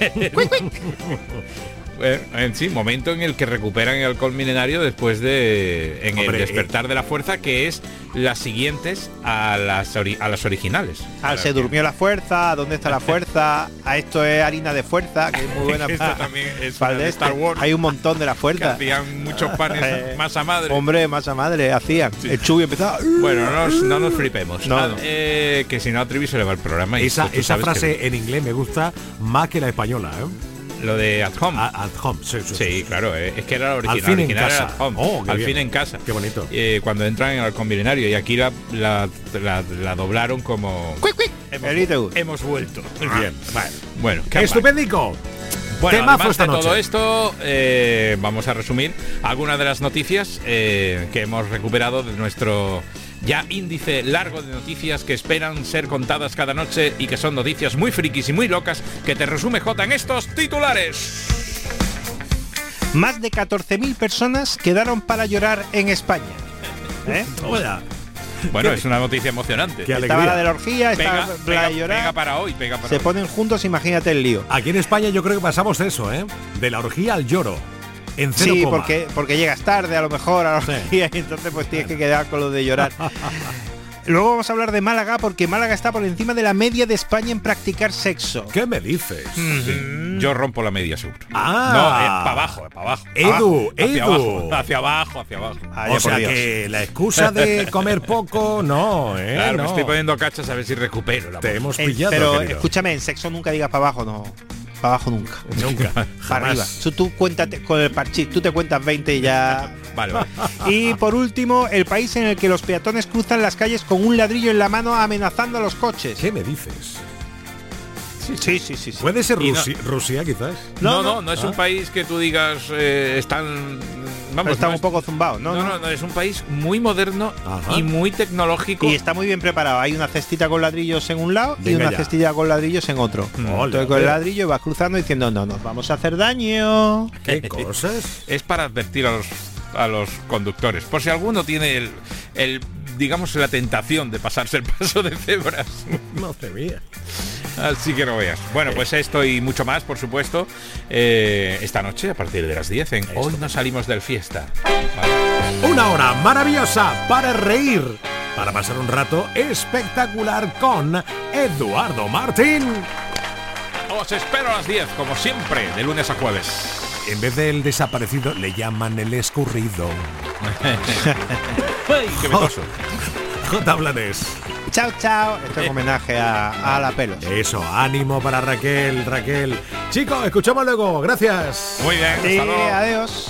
Eh, en sí, momento en el que recuperan el halcón milenario después de en Hombre, el despertar de la fuerza, que es las siguientes a las ori- a las originales. Al se durmió la fuerza, ¿dónde está la fuerza? A esto es harina de fuerza, que es muy buena Esto para, también es para el de de Star este. Wars. Hay un montón de la Que fuerza. hacían muchos panes Eh, masa madre. Hombre, masa madre, hacían. El Chuy empezaba. Bueno, no nos, no nos flipemos. No, Ah, no. eh, que si no a Trivi se le va el programa. Y Esa, tú esa sabes frase que en inglés me gusta más que la española, ¿eh? lo de at home. A- At home, sí, sí, Sí, claro, eh, es que era la original. Al fin en original era casa. at home. Oh, qué Al bien. fin en casa. Qué bonito. Eh, cuando entran en el halcón milenario, y aquí la, la, la- la doblaron como hemos, El I T V. hemos vuelto. Bien, vale. Bueno, qué Estupendico. Bueno, Temazo además esta de todo noche. esto, eh, vamos a resumir algunas de las noticias eh, que hemos recuperado de nuestro ya índice largo de noticias que esperan ser contadas cada noche y que son noticias muy frikis y muy locas que te resume J en estos titulares. Más de catorce mil personas quedaron para llorar en España. ¿Eh? Toma ya. Bueno, Qué- es una noticia emocionante. qué Estaba alegría. la de la orgía, estaba Pega, la pega- de llorar. pega para hoy, pega para Se hoy. ponen juntos, imagínate el lío. Aquí en España yo creo que pasamos eso, ¿eh? De la orgía al lloro. En cero Sí, coma. porque, porque llegas tarde a lo mejor a la Sí. orgía y entonces pues tienes que quedar con lo de llorar. Luego vamos a hablar de Málaga porque Málaga está por encima de la media de España en practicar sexo. ¿Qué me dices? Sí, yo rompo la media seguro. Ah. No, eh, para abajo, para abajo. Edu, Abajo, hacia Edu. abajo, hacia abajo, hacia abajo. Vaya O por sea Dios. que la excusa de comer poco, no, ¿eh? Claro, no. me estoy poniendo cachas a ver si recupero la Te voz. hemos Eh, pillado, pero querido. escúchame, en sexo nunca digas para abajo, no. Para abajo nunca. Nunca. Para Jamás. arriba. Tú, tú cuéntate con el parchís, tú te cuentas veinte y ya. Vale, vale. Y por último, el país en el que los peatones cruzan las calles con un ladrillo en la mano amenazando a los coches. ¿Qué me dices? Sí, sí, sí, sí. sí. ¿Puede ser Y no- Rusia, Rusia, quizás? No, No, no, no. no, es Ah. un país que tú digas eh, están. Vamos, Está no un es- poco zumbado, ¿no? No, no. no, no, es un país muy moderno Ajá. y muy tecnológico. Y está muy bien preparado. Hay una cestita con ladrillos en un lado y Venga una ya. cestilla con ladrillos en otro. Ole, Entonces con el ole. ladrillo vas cruzando diciendo, no, nos vamos a hacer daño. ¿Qué cosas? Es para advertir a los a los conductores, por si alguno tiene el, el digamos la tentación de pasarse el paso de cebras. No te veas. Así que no veas. Bueno, pues esto y mucho más, por supuesto, eh, esta noche a partir de las diez en Hoy no salimos del fiesta. ¿Vale? Una hora maravillosa para reír, para pasar un rato espectacular con Eduardo Martín. Os espero a las diez, como siempre, de lunes a jueves. En vez del desaparecido, le llaman el escurrido. ¡Ay, qué metoso! J. Blanes. Chao, chao. Esto es un homenaje a, a la pelos. Eso, ánimo para Raquel, Raquel. Chicos, escuchamos luego. Gracias. Muy bien, hasta Sí, luego. adiós.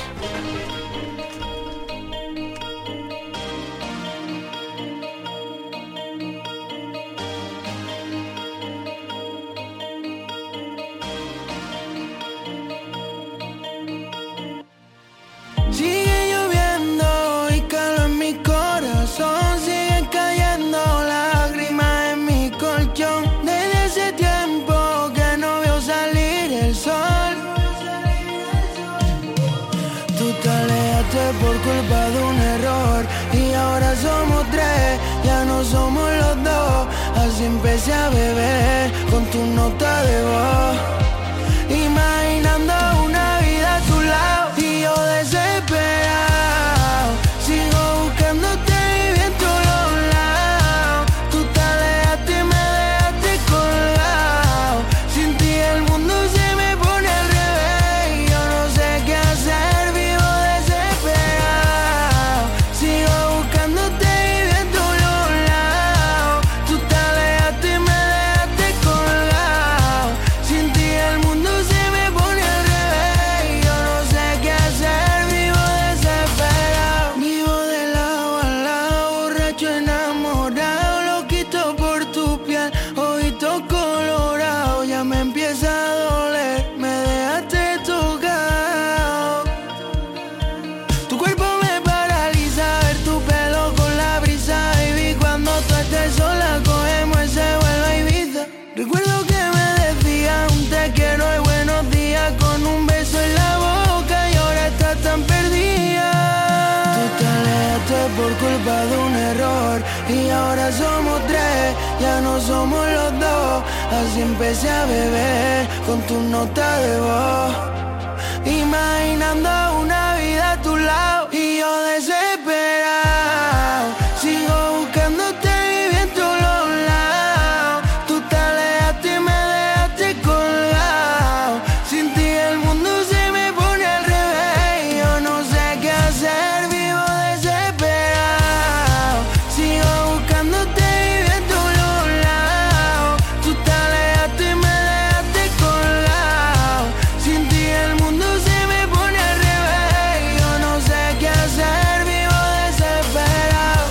empecé a beber con tu nota de voz, imaginando una vida a tu lado y yo desesperado, sigo buscándote y bien todos los lados. Tú te alejaste y me dejaste colgado, sin ti el mundo se me pone al revés y yo no sé qué hacer, vivo desesperado, sigo buscándote y bien todos los lados. Tú te alejaste y me dejaste colgado, sin ti el mundo se me pone al revés y yo no sé qué hacer, vivo desesperado. Vivo de lado a lado, borracho enamorado, loquito por tu piel, ojito colorado. Ya me empieza a doler, me dejaste tocado. Tu cuerpo me paraliza, ver tu pelo con la brisa, baby. Cuando tú estés sola, cogemos ese vuelo a Ibiza. Recuerdo que me decía un te quiero y buenos días con un beso en la boca y ahora estás tan perdida. Tú te alejaste por culpa de un error y ahora somos tres, ya no somos los dos. Así empecé a beber con tu nota de voz, imaginando una vida a tu lado y yo desesperado, sigo buscándote y bien todos los lados. Tú te alejaste y me dejaste colgado, sin ti el mundo se me pone al revés y yo no sé qué hacer, vivo desesperado, sigo buscándote y bien todos los lados. Tú te alejaste y me dejaste colgado, sin ti el mundo se me pone al revés y yo no sé qué hacer, vivo desesperado.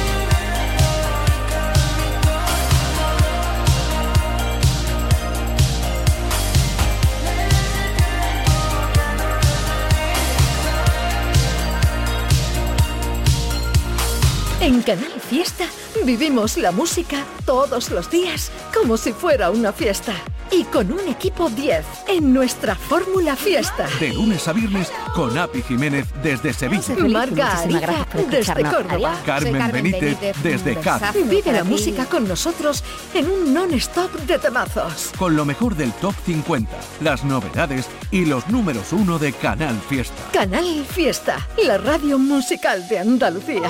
En Canal Fiesta vivimos la música todos los días como si fuera una fiesta. Y con un equipo diez en nuestra Fórmula Fiesta. De lunes a viernes con Api Jiménez desde Sevilla. Marga Ariza desde Córdoba. Carmen Benítez desde Cádiz. Vive la música con nosotros en un non-stop de temazos. Con lo mejor del Top cincuenta, las novedades y los números uno de Canal Fiesta. Canal Fiesta, la radio musical de Andalucía.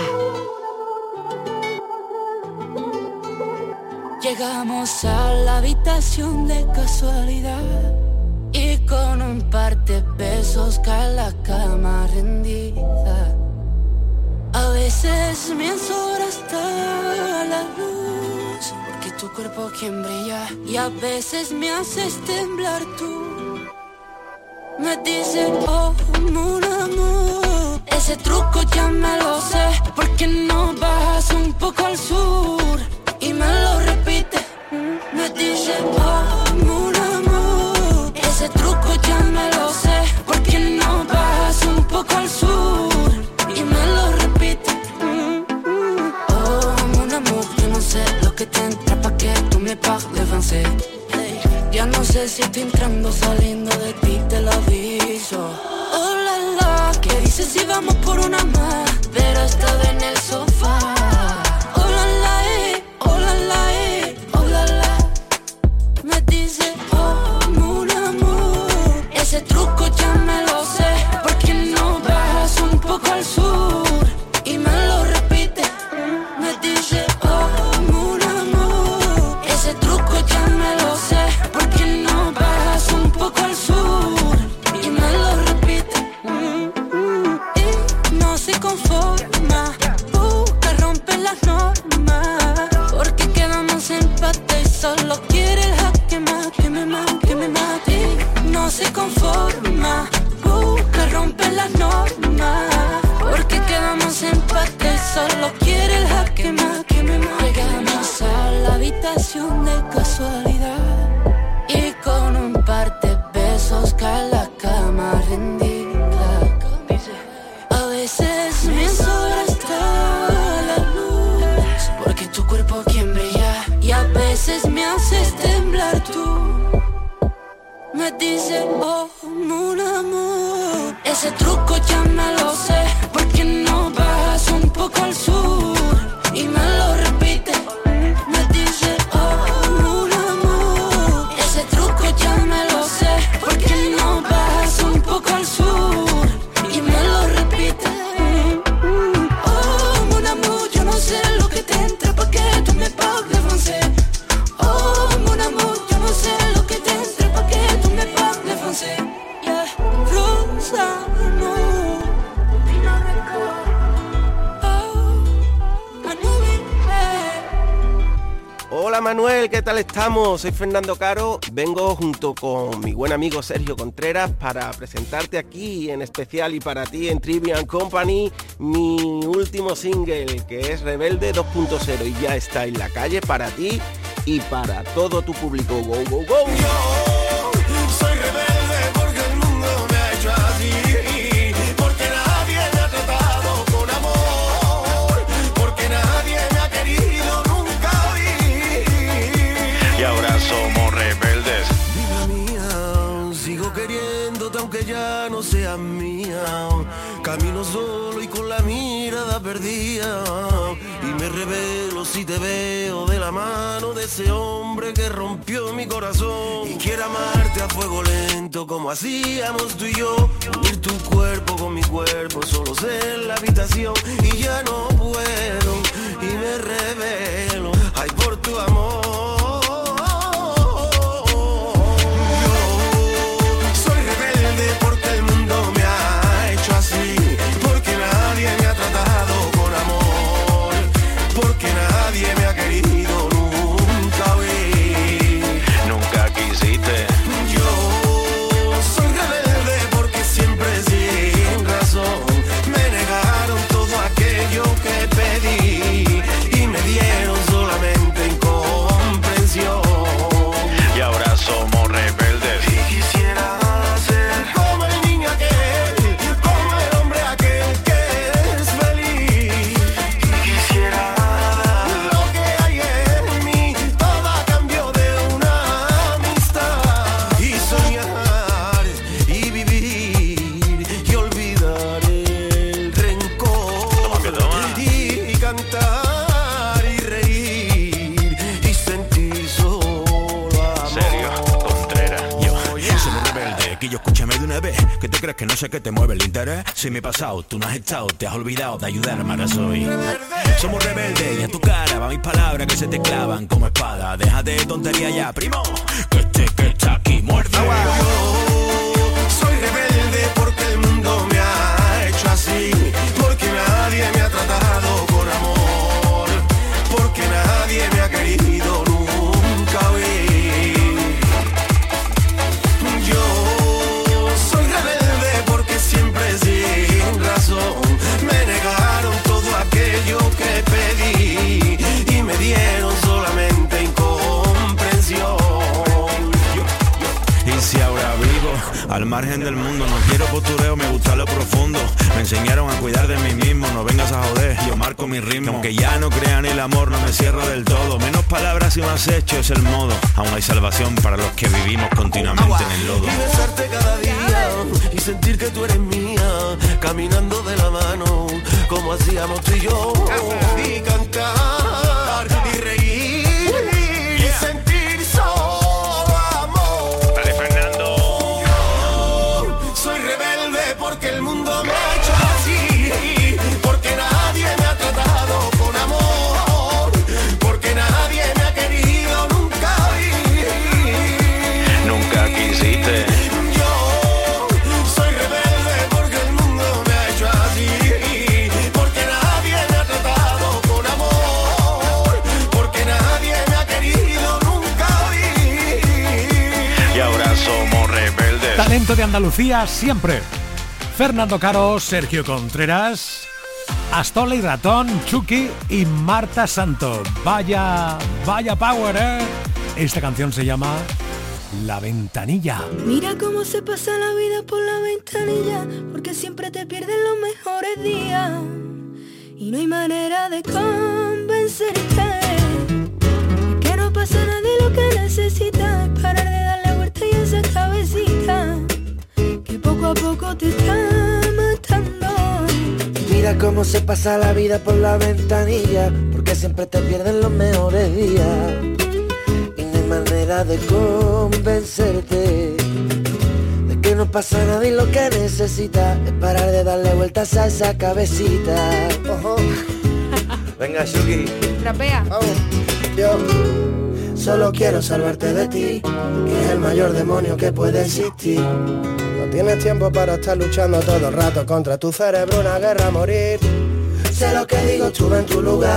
Llegamos a la habitación de casualidad y con un par de besos cae la cama rendida. A veces me sobra hasta la luz, porque tu cuerpo quien brilla, y a veces me haces temblar tú. Me dices, oh, mon amour, ese truco ya me lo sé, porque no vas un poco al sur. Y me lo repite, me dice, oh, mon amour, ese truco ya me lo sé, porque no vas un poco al sur. Y me lo repite, oh, mon amour, yo no sé lo que te entra pa' que tú me parles francés. Hey, ya no sé si estoy entrando o saliendo de ti, te lo aviso. Oh, la, la, ¿qué dices si vamos por una más? Pero esta vez en el sofá. Oh, la, la, eh. Oh la la, eh, oh la la. Me dice, oh mon amour, ese truco ya me lo sé, porque no vas un poco al sur. Y me lo repite, me dice, oh mon amour, ese truco ya me lo sé, porque no vas un poco al sur. Y me lo repite, y no se conforma, busca romper las normas, porque quedamos en empate y solo quiere el jaque más, que me mate, que me mate. No se conforma, busca romper las normas, porque quedamos en empate y solo quiere el jaque más, que me mate. Llegamos a la habitación de casualidad y con un par de besos cae la cama rendida. A veces me sobra hasta la luz, porque tu cuerpo quien brilla, y a veces me haces temblar tú. Me dice, oh mon amour, ese truco ya me lo sé, porque no vas un poco al sur. Y me lo repite, me dice, oh Manuel, ¿qué tal estamos? Soy Fernando Caro, vengo junto con mi buen amigo Sergio Contreras para presentarte aquí en especial y para ti en Trivian Company mi último single, que es Rebelde dos punto cero, y ya está en la calle para ti y para todo tu público. Go, go, go. Yo soy rebelde porque el mundo me ha hecho así, porque nadie me ha tratado con amor, porque nadie me ha querido nunca vi. Y ahora somos rebeldes. Vida mía, sigo queriéndote aunque ya no seas mía. Camino solo y con la mirada perdida, y me revelo si te veo de la mano de ese hombre que rompió mi corazón. Y quiero amarte a fuego lento como hacíamos tú y yo, unir tu cuerpo con mi cuerpo, solos en la habitación. Y ya no puedo y me revelo, ay, por tu amor. Que no sé qué te mueve el interés. Si mi pasado tú no has estado, te has olvidado de ayudarme, ahora soy rebelde. Somos rebeldes y a tu cara va mis palabras que se te clavan como espada. Déjate de tontería ya, primo, que este que está aquí muerto. Soy rebelde porque el mundo me ha hecho así, porque nadie me ha tratado con amor, porque nadie me ha querido nunca vi. Yo soy rebelde porque siempre sin razón me negaron todo aquello que pedí y me dieron solamente incomprensión. Y si ahora vivo al margen del mundo, no quiero postureo, me gusta lo profundo. Me enseñaron a cuidar de mí mismo, no vengas a joder, yo marco mi ritmo. Aunque ya no crean el amor, no me cierro del todo. Menos palabras y más hecho es el modo. Aún hay salvación para los que vivimos continuamente en el lodo. Y besarte cada día y sentir que tú eres mía, caminando de la mano como hacíamos tú y yo. Y cantar y reír y sentir solo amor. Dale, Fernando. Yo soy rebelde porque el mundo me ha hecho así, porque nadie me ha tratado con amor, porque nadie me ha querido nunca vi. Nunca quisiste. Talento de Andalucía siempre. Fernando Caro, Sergio Contreras, Astola y Ratón, Chucky y Marta Santo. Vaya, vaya power, ¿eh? Esta canción se llama La Ventanilla. Mira cómo se pasa la vida por la ventanilla, porque siempre te pierden los mejores días y no hay manera de convencerte que no pasa nada de lo que necesitas. Parar de darle vuelta y esa cabecita que poco a poco te está matando. Mira cómo se pasa la vida por la ventanilla, porque siempre te pierden los mejores días y no hay manera de convencerte de que no pasa nada y lo que necesitas es parar de darle vueltas a esa cabecita. Ojo. Venga, Shuki. Trapea. Vamos. Yo solo quiero salvarte de ti, que es el mayor demonio que puede existir. No tienes tiempo para estar luchando todo el rato contra tu cerebro, una guerra a morir. Sé lo que digo, estuve en tu lugar.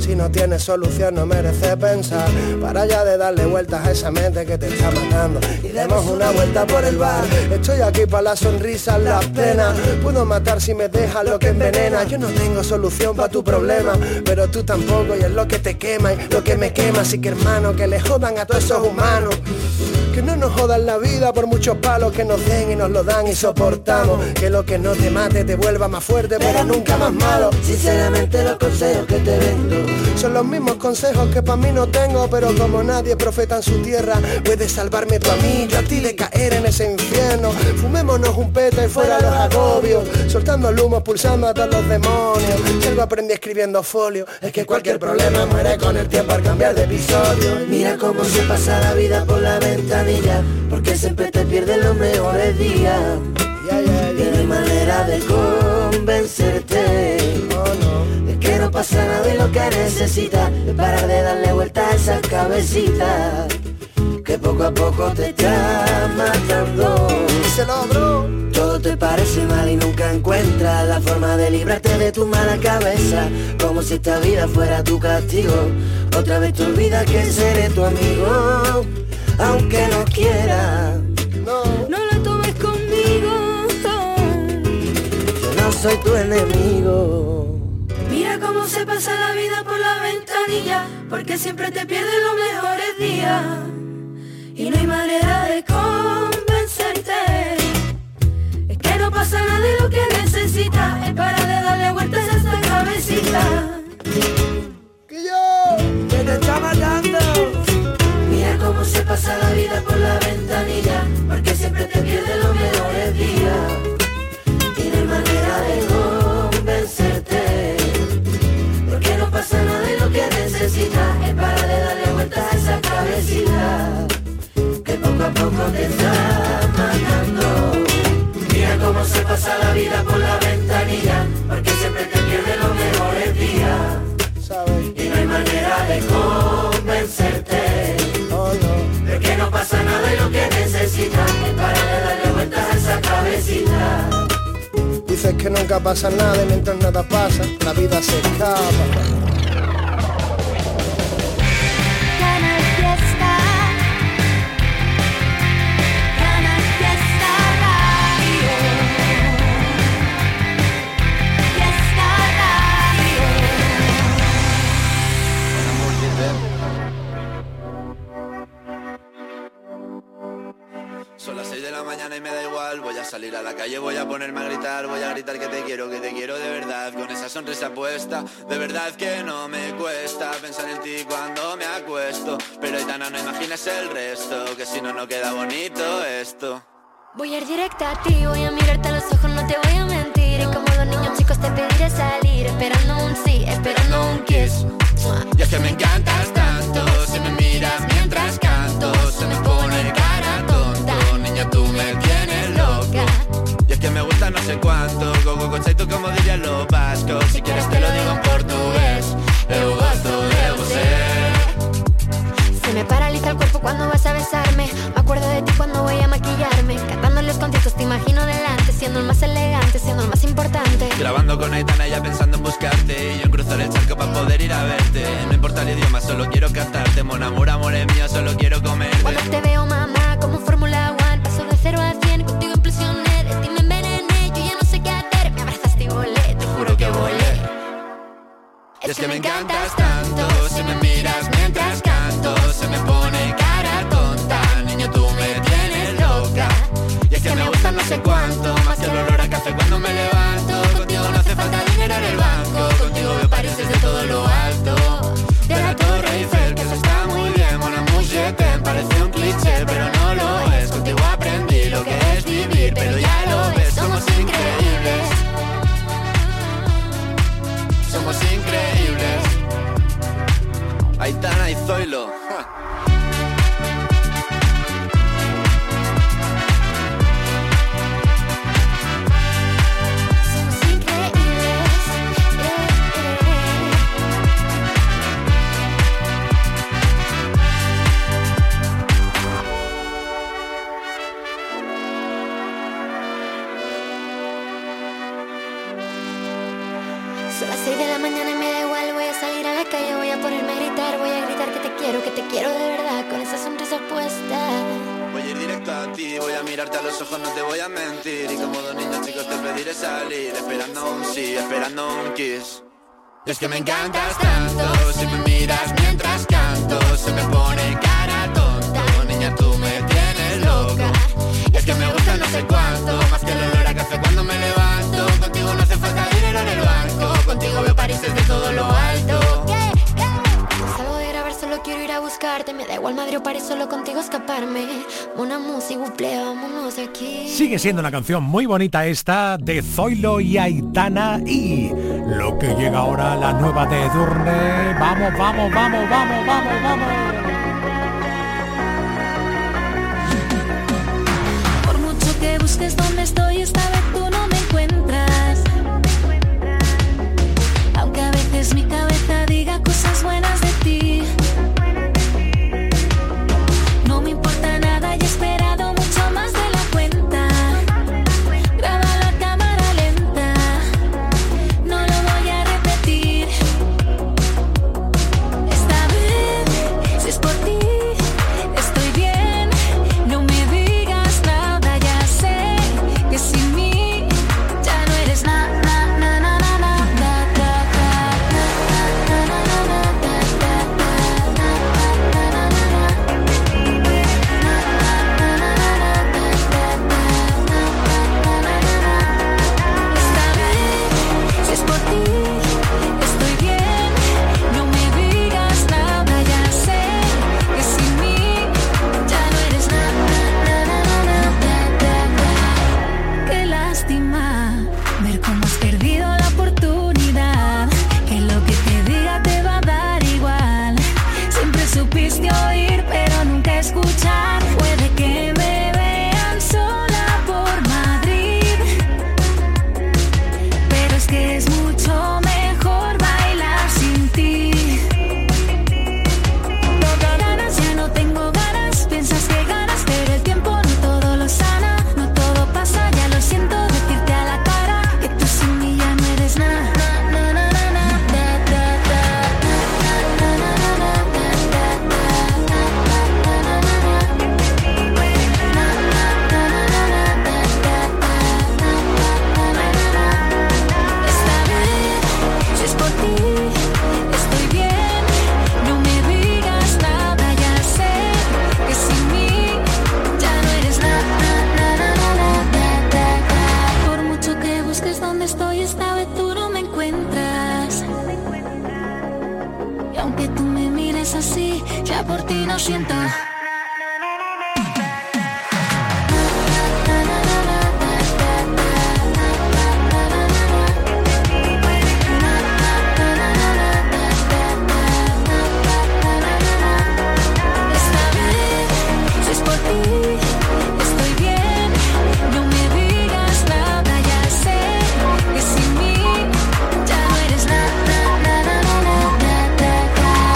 Si no tienes solución no mereces pensar. Para ya de darle vueltas a esa mente que te está matando y demos una vuelta por el bar. Estoy aquí para las sonrisas, las penas. Puedo matar si me dejas lo que envenena. Yo no tengo solución para tu problema, pero tú tampoco, y es lo que te quema y lo que me quema. Así que hermano, que le jodan a todos esos humanos. Que no nos jodan la vida por muchos palos que nos den y nos lo dan y soportamos. Que lo que no te mate te vuelva más fuerte, pero nunca más malo. Sinceramente los consejos que te vendo son los mismos consejos que para mí no tengo, pero como nadie es profeta en su tierra, puedes salvarme tú a mí, yo a ti de caer en ese infierno. Fumémonos un peta y fuera los agobios, soltando el humo, pulsando a todos los demonios. Si algo aprendí escribiendo folio, es que cualquier problema muere con el tiempo al cambiar de episodio. Mira cómo se pasa la vida por la ventanilla, porque siempre te pierdes los mejores días. Yeah, yeah, yeah. Y no hay manera de convencerte. Oh, no. Es que no pasa nada y lo que necesitas es parar de darle vuelta a esa cabecita que poco a poco te está matando. Se logró. Todo te parece mal y nunca encuentras la forma de librarte de tu mala cabeza. Como si esta vida fuera tu castigo. Otra vez te olvidas que seré tu amigo, aunque no quiera. No, No la tomes conmigo. Yo no soy tu enemigo. Mira cómo se pasa la vida por la ventanilla, porque siempre te pierdes los mejores días. Y no hay manera de convencerte. Es que no pasa nada de lo que necesitas. Es para de darle vueltas a esta cabecita que yo, Que te está matando. Mira cómo se pasa la vida por la ventanilla, porque siempre te pierdes los mejores días. Y no hay manera de convencerte. Porque no pasa nada de lo que necesitas. Es para de darle vueltas a esa cabecita que poco a poco te está matando. Mira cómo se pasa la vida por la ventanilla, porque siempre te pierdes los mejores días. ¿sabes? Y no hay manera de convencerte. Oh, no. De que no pasa nada y lo que necesitas es para de darle vueltas a esa cabecita. Dices que nunca pasa nada y mientras nada pasa, la vida se escapa. Canal Fiesta. Canal Fiesta Radio. Fiesta Radio. Son las seis de la mañana y me da igual. Voy a salir a la calle, voy a ponerme a gritar. Voy a gritar que te quiero, que te quiero de verdad. Con esa sonrisa puesta, de verdad que no me cuesta pensar en ti cuando me acuesto. Pero Aitana, no imagines el resto, que si no, no queda bonito esto. Voy a ir directa a ti, voy a mirarte a los ojos, no te voy a mentir. Y como dos niños chicos te pediré salir, esperando un sí, esperando un kiss. Y es que me encantas tanto, si me miras mientras canto, se me pone cara tonta. Niña, tú me tienes loca. Y es que me gusta no sé cuánto, go go go, tú como dirían los vascos. Si quieres te lo digo en portugués, eu gosto de você. Se me paraliza el cuerpo cuando vas a besarme. Me acuerdo de ti cuando voy a maquillarme. Cantando los conciertos te imagino delante, siendo el más elegante, siendo el más importante. Grabando con Aitana, ya pensando en buscarte, y yo en cruzar el charco para poder ir a verte. No importa el idioma, solo quiero cantarte. Mon amor, amor es mío, solo quiero comerte. Cuando te veo, mamá, como Fórmula One, paso de cero a cien, contigo implosioné, de ti me envenené, yo ya no sé qué hacer. Me abrazaste y volé, te juro que volé. Y es que me encantas tanto, si me miras mientras canto, se me pone cara tonta. Niño, tú me tienes loca. Y es que me gusta no sé cuánto, más que el olor a café cuando me levanto. Contigo no hace falta dinero en el banco, contigo veo París desde todo lo alto. De la Torre Eiffel, que eso está muy bien. Mon amour, je t'aime, parece un cliché, pero no lo es. Contigo aprendí lo que es vivir, pero ya lo ves, somos increíbles. Somos increíbles. ti. Voy a mirarte a los ojos, no te voy a mentir. Y como dos niños chicos te pediré salir, esperando un sí, esperando un kiss. Es que me encantas tanto, si me miras mientras canto, se me pone cara tonta. Niña, tú me tienes loca. Y es que me gusta no sé cuánto, más que el olor a café cuando me levanto. Contigo no hace falta dinero en el banco, contigo veo París desde todo lo alto. Salgo de grabar, solo quiero ir a buscarte. Me da igual Madrid o París, solo contigo escaparme. Una música, buple, vámonos de aquí. Sigue siendo una canción muy bonita esta de Zoilo y Aitana. Y lo que llega ahora, la nueva de Edurne. Vamos, vamos, vamos, vamos, vamos, vamos. Por mucho que busques donde estoy, esta vez tú no me encuentras. Aunque a veces mi cabeza diga cosas buenas de ti. No me importa nada y he esperado mucho más de la cuenta. Grábalo a cámara lenta, no lo voy a repetir. Esta vez, si es por ti, estoy bien. No me digas nada, ya sé que sin mí ya no eres nada, na, na, na, na, na, Esta vez, si es por ti, estoy bien. No me digas nada, ya sé que sin mí ya no eres nada. Qué lástima ver cómo has perdido la oportunidad. Que lo que te diga te va a dar igual. Siempre supiste oír, pero nunca escuchar. Puede que me vean sola por Madrid, pero es que es mucho mejor bailar sin ti. Todas ganas, ya no tengo ganas. Piensas que ganas, pero el tiempo no todo lo sana. No todo pasa, ya lo siento decirte a la cara que tú sin mí ya no eres nada. Na, na, na, na, da, da, da. Na, na, na, na, da, da, Esta vez, si es por ti, estoy bien. No me digas nada, ya sé que sin mí ya no eres nada, na, na, na, na, da, da, da. Por mucho que busques donde estoy, esta vez tú no me encuentras. Y aunque tú me mires así, ya por ti no siento.